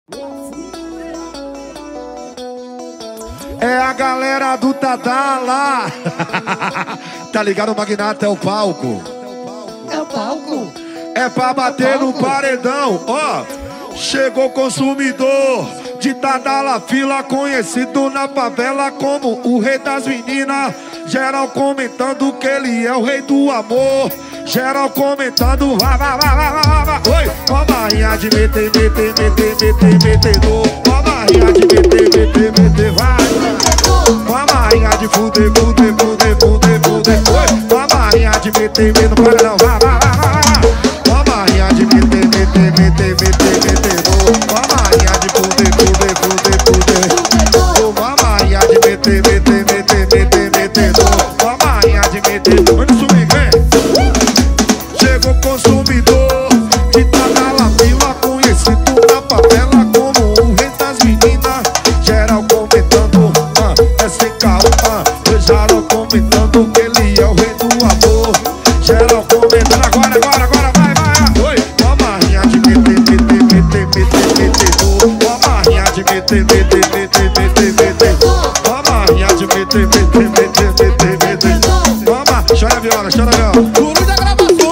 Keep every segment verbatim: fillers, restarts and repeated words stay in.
É a galera do Tadala. Tá ligado, o Magnata é o palco. É o palco? É pra bater no paredão, ó. Chegou o consumidor de Tadala Fila, conhecido na favela como o rei das meninas. Geral comentando que ele é o rei do amor. Geral comentando, vai, vai, vai, vai, vai, vai. Oi, com a barrinha de meter, meter, meter, meter, meter, com a barrinha de meter, meter, meter, vai. Com a barrinha de fuder, fuder, fuder, fuder, fuder. Oi, com a barrinha de meter, meter no paredão, vai, vai, vai, vai. Com a barrinha de meter, meter, meter, meter, meter, com a barrinha de fuder, fuder, fuder, fuder. Com a barrinha de meter, meter, meter, meter, meter, com a barrinha de meter. Onde subir, vem. Chegou o consumidor de Tadala Fila, conhecido na favela como o rei das meninas. Geral comentando, ah, é sem carro, ah. Geral comentando que ele é o rei do amor. Geral comentando, agora, agora, agora, vai, vai, vai. Oi, com a barrinha de meter, meter, meter, meter, meter, com a barrinha de meter, meter, meter, meter, meter, com a barrinha de meter, meter, meter, meter, meter. Toma, chora a viola, chora a viola. Guru da gravação.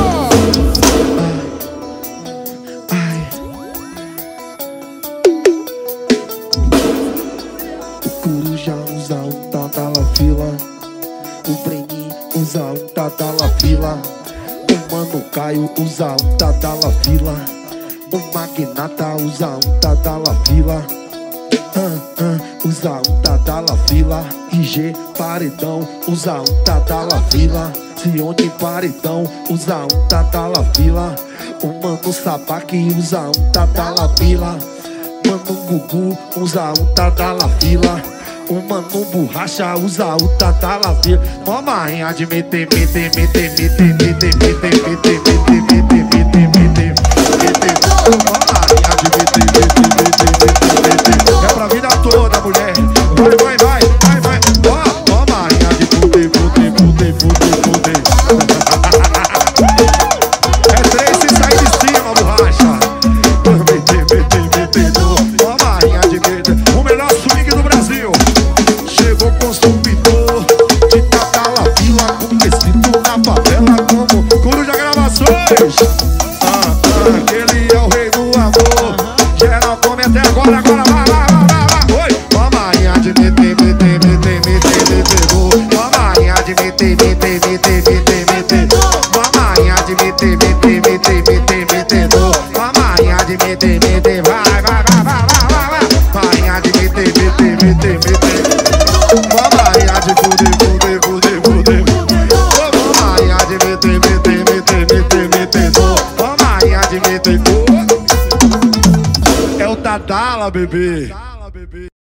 O Coruja usa um Tadala Fila, o Brenin usa um Tadala Fila, o Mano Caio usa um Tadala Fila, o Magnata usa um Tadala Fila, ah, ah, usa um Tadala Fila, I G Paredão usa um Tadala Fila, Sione Paredão usa um Tadala Fila, o Mano Sabaque usa um Tadala Fila, Mano Gugu usa um Tadala Fila, o Mano Borracha usa o Tadala Fila. Mó barrinha de meter, meter, meter, meter, meter, meter, meter, meter, meter, meter, meter, meter. Mó barrinha de meter, meter, meter, meter, meter. É pra vida toda, mulher. Vai, vai, vai, vai, vai. Ó, mó barrinha de fuder, fuder, fuder, fuder, fuder. É três se sair de cima, borracha. Meter, meter, meter. Mó barrinha de meter. O melhor swing do Brasil. Chegou o consumidor de Tadala Fila, conhecido na favela como Coruja Gravações. Ah, ah, ele é o rei do amor. Geral come até agora, agora vai, vai, vai, vai, vai. Oi, com a barrinha de meter, meter, meter, meter, meter, com a barrinha de meter, meter, meter, meter, meter, com a barrinha de meter, meter, meter, meter, meter, com a barrinha de meter, meter, vai, vai, vai, vai, vai, vai, vai. Barrinha de meter, meter, meter, meter. Com a barrinha de fuder, fuder, fuder, fuder. Com a barrinha de meter, meter, meter, meter, meter. Com a barrinha de meter, é o Tadala, bebê.